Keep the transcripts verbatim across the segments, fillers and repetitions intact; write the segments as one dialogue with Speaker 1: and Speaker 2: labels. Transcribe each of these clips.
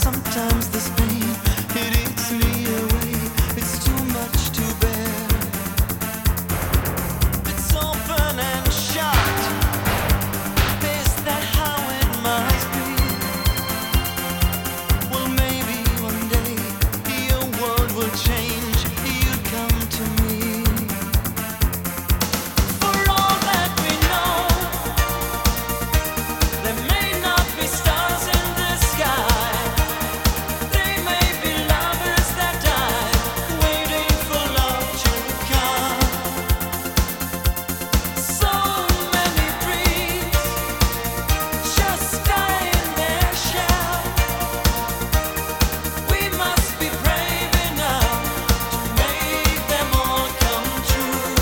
Speaker 1: Sometimes this pain, it eats me away. It's too much to bear. It's open and shut. Is that how it must be? Well, maybe one day your world will change. You come to me. For all that we know, there may not be stars in the sky. They may be lovers that die, waiting for love to come. So many dreams just die in their shell. We must be brave enough to make them all come true.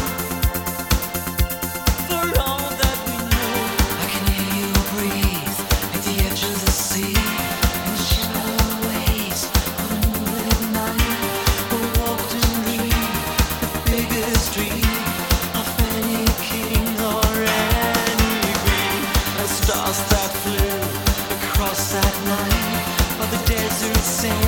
Speaker 1: For all that we know, I can hear you breathe at the edge of the sea. In shallow waves of a moonlit night, I walked and dreamed the biggest dream of any king or any queen. And stars that flew across that night by the desert sand.